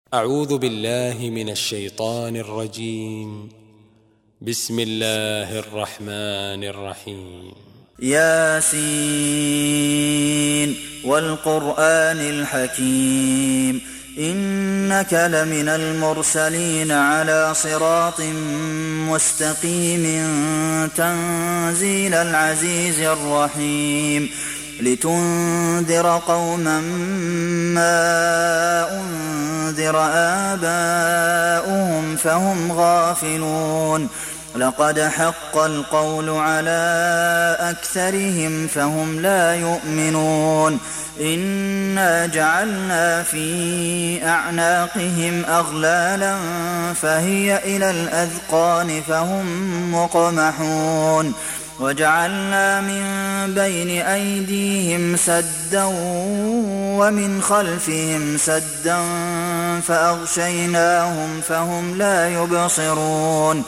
أعوذ بالله من الشيطان الرجيم. بسم الله الرحمن الرحيم. ياسين والقرآن الحكيم إنك لمن المرسلين على صراط مستقيم تنزيل العزيز الرحيم لتنذر قوما ما أنذر آباؤهم فهم غافلون لقد حق القول على أكثرهم فهم لا يؤمنون إنا جعلنا في أعناقهم أغلالا فهي إلى الأذقان فهم مقمحون وجعلنا من بين أيديهم سدا ومن خلفهم سدا فأغشيناهم فهم لا يبصرون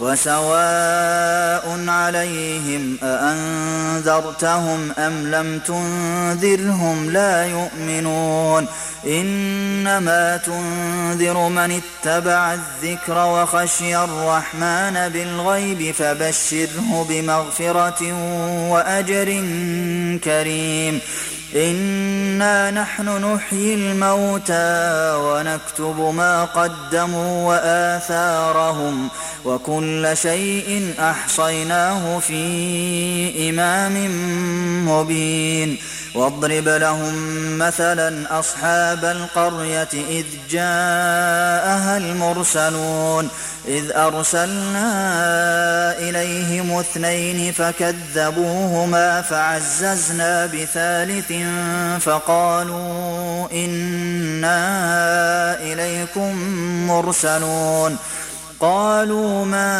وسواء عليهم أأنذرتهم أم لم تنذرهم لا يؤمنون إنما تنذر من اتبع الذكر وخشي الرحمن بالغيب فبشره بمغفرة وأجر كريم إنا نحن نحيي الموتى ونكتب ما قدموا وآثارهم وكل شيء أحصيناه في إمام مبين واضرب لهم مثلا أصحاب القرية إذ جاءها المرسلون إذ أرسلنا إليهم اثنين فكذبوهما فعززنا بثالث فقالوا إنا إليكم مرسلون قالوا ما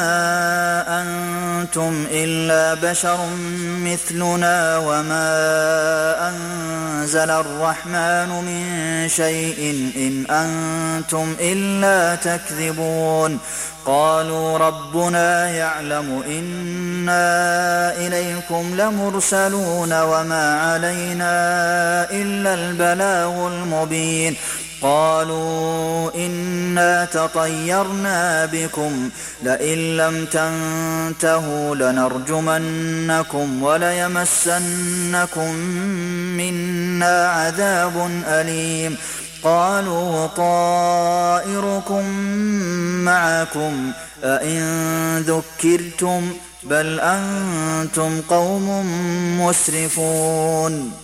أنتم إلا بشر مثلنا وما أنزل الرحمن من شيء إن أنتم إلا تكذبون قالوا ربنا يعلم إنا إليكم لمرسلون وما علينا إلا البلاغ المبين قالوا إنا تطيرنا بكم لئن لم تنتهوا لنرجمنكم وليمسنكم منا عذاب أليم قالوا طائركم معكم أئن ذكرتم بل أنتم قوم مسرفون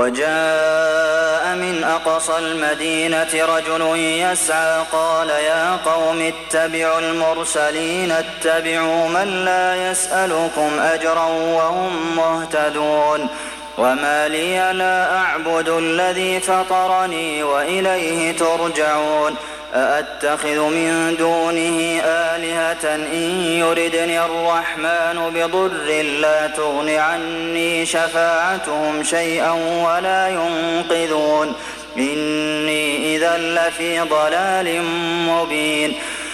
وجاء من أقصى المدينة رجل يسعى قال يا قوم اتبعوا المرسلين اتبعوا من لا يسألكم أجرا وهم مهتدون وما لي لا أعبد الذي فطرني وإليه ترجعون أأتخذ من دونه آلهة إن يردني الرحمن بضر لا تغن عني شفاعتهم شيئا ولا ينقذون إني إذا لفي ضلال مبين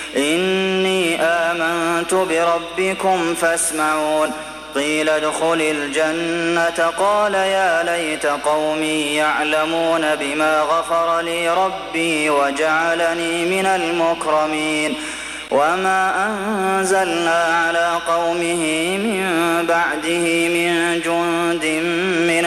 إني آمنت بربكم فاسمعون قيل ادخل الجنة قال يا ليت قومي يعلمون بما غفر لي ربي وجعلني من المكرمين وما أنزلنا على قومه من بعده من جند من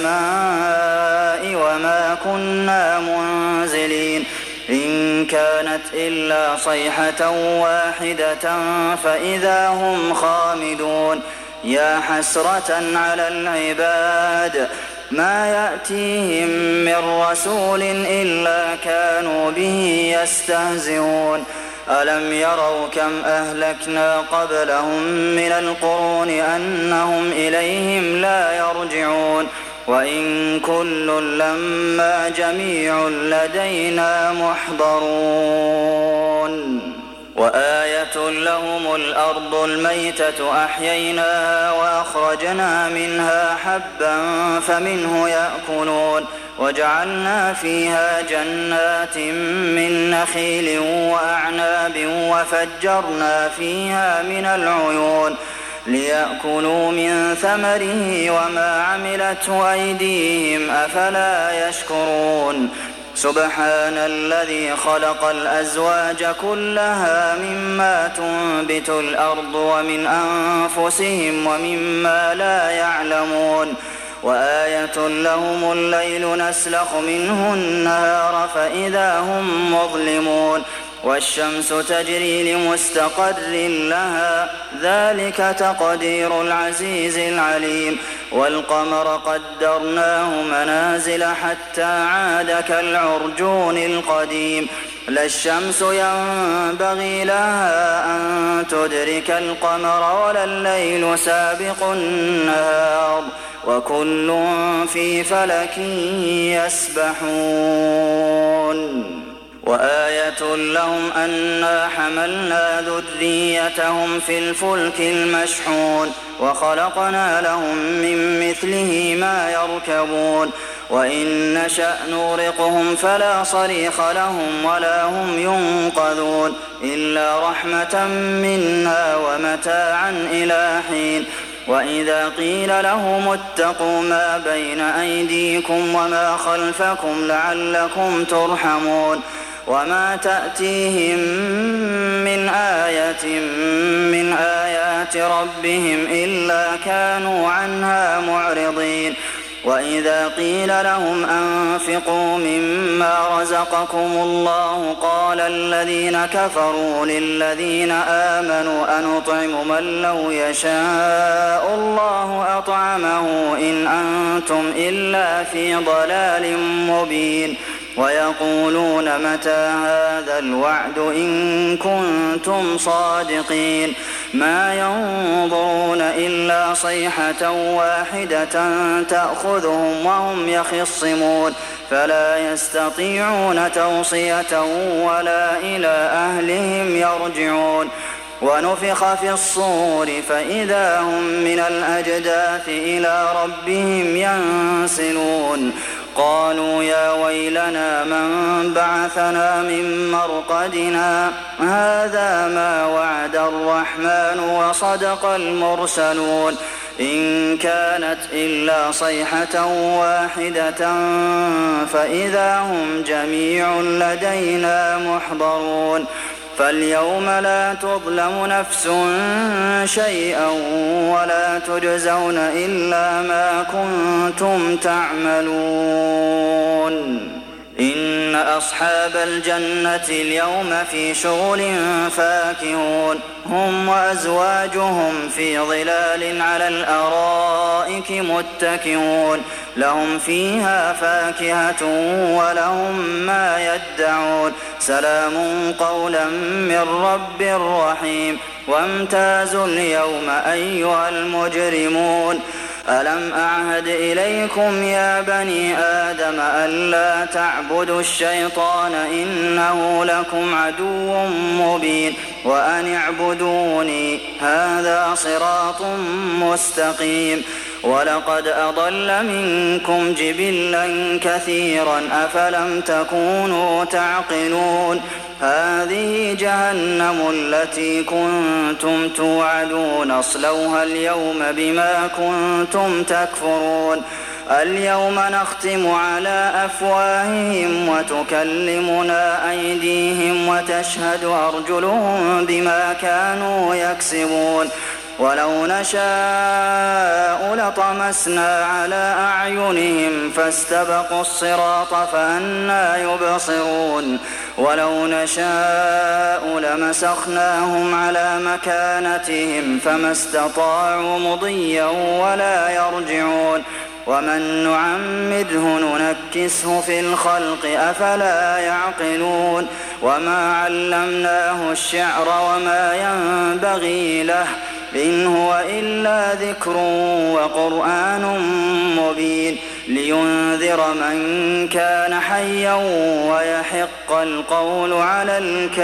السماء وما كنا منزلين إن كانت إلا صيحة واحدة فإذا هم خامدون يا حسرة على العباد ما يأتيهم من رسول إلا كانوا به يستهزئون ألم يروا كم أهلكنا قبلهم من القرون أنهم إليهم لا يرجعون وإن كل لما جميع لدينا محضرون وآية لهم الأرض الميتة أحييناها وأخرجنا منها حبا فمنه يأكلون وجعلنا فيها جنات من نخيل وأعناب وفجرنا فيها من العيون ليأكلوا من ثمره وما عملته أيديهم أفلا يشكرون سبحان الذي خلق الأزواج كلها مما تنبت الأرض ومن أنفسهم ومما لا يعلمون وآية لهم الليل نسلخ منه النهار فإذا هم مظلمون والشمس تجري لمستقر لها ذلك تقدير العزيز العليم والقمر قدرناه منازل حتى عاد كالعرجون القديم لا الشمس ينبغي لها أن تدرك القمر ولا الليل سابق النهار وكل في فلك يسبحون وآية لهم أنا حملنا ذريتهم في الفلك المشحون وخلقنا لهم من مثله ما يركبون وإن نشأ نغرقهم فلا صريخ لهم ولا هم ينقذون إلا رحمة منا ومتاعا إلى حين وإذا قيل لهم اتقوا ما بين أيديكم وما خلفكم لعلكم ترحمون وما تأتيهم من آية من آيات ربهم إلا كانوا عنها معرضين وإذا قيل لهم أنفقوا مما رزقكم الله قال الذين كفروا للذين آمنوا أنطعم من لو يشاء الله أطعمه إن أنتم إلا في ضلال مبين ويقولون متى هذا الوعد إن كنتم صادقين ما ينظرون إلا صيحة واحدة تأخذهم وهم يخصمون فلا يستطيعون توصية ولا إلى أهلهم يرجعون ونفخ في الصور فإذا هم من الأجداث إلى ربهم ينسلون قالوا يا ويلنا من بعثنا من مرقدنا هذا ما وعد الرحمن وصدق المرسلون إن كانت إلا صيحة واحدة فإذا هم جميع لدينا محضرون فاليوم لا تظلم نفس شيئا ولا تجزون إلا ما كنتم تعملون إن أصحاب الجنة اليوم في شغل فاكهون هم وأزواجهم في ظلال على الأرائك متكئون لهم فيها فاكهة ولهم ما يدعون سلام قولا من رب رحيم وامتازوا اليوم أيها المجرمون ألم أعهد إليكم يا بني آدم ألا تعبدوا الشيطان إنه لكم عدو مبين وأن اعبدوني هذا صراط مستقيم ولقد أضل منكم جبلا كثيرا أفلم تكونوا تعقلون هذه جهنم التي كنتم توعدون اصلوها اليوم بما كنتم تكفرون اليوم نختم على أفواههم وتكلمنا أيديهم وتشهد أرجلهم بما كانوا يكسبون ولو نشاء لطمسنا على أعينهم فاستبقوا الصراط فأنى يبصرون ولو نشاء لمسخناهم على مكانتهم فما استطاعوا مضيا ولا يرجعون ومن نعمره ننكسه في الخلق أفلا يعقلون وما علمناه الشعر وما ينبغي له إن هو إلا ذكر وقرآن مبين لينذر من كان حيا ويحق القول على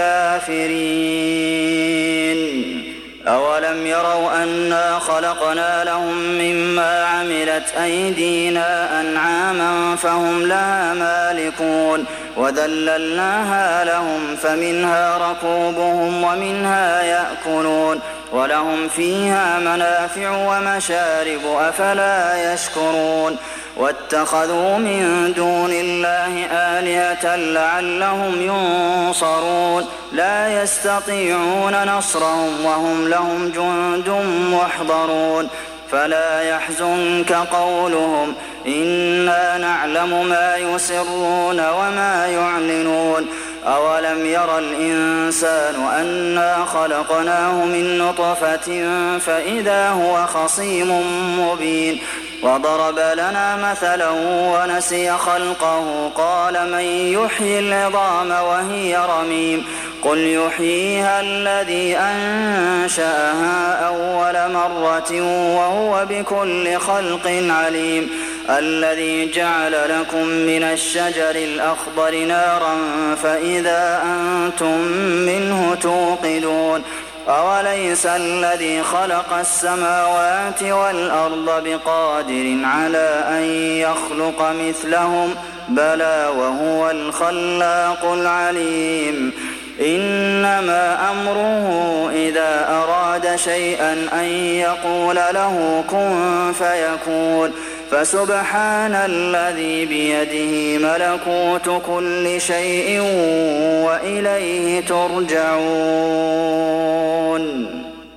الكافرين أولم يروا أنا خلقنا لهم مما عملت أيدينا أنعاما فهم لها مالكون وذللناها لهم فمنها ركوبهم ومنها يأكلون ولهم فيها منافع ومشارب أفلا يشكرون واتخذوا من دون الله آلهة لعلهم ينصرون لا يستطيعون نصرهم وهم لهم جند محضرون فلا يحزنك قولهم إنا نعلم ما يسرون وما يعلنون أولم ير الإنسان أنا خلقناه من نطفة فإذا هو خصيم مبين وضرب لنا مثلا ونسي خلقه قال من يحيي العظام وهي رميم قل يحييها الذي أنشأها أول مرة وهو بكل خلق عليم الذي جعل لكم من الشجر الأخضر نارا فإذا أنتم منه توقدون أوليس الذي خلق السماوات والأرض بقادر على أن يخلق مثلهم بلى وهو الخلاق العليم إنما أمره إذا أراد شيئا أن يقول له كن فيكون فسبحان الذي بيده ملكوت كل شيء وإليه ترجعون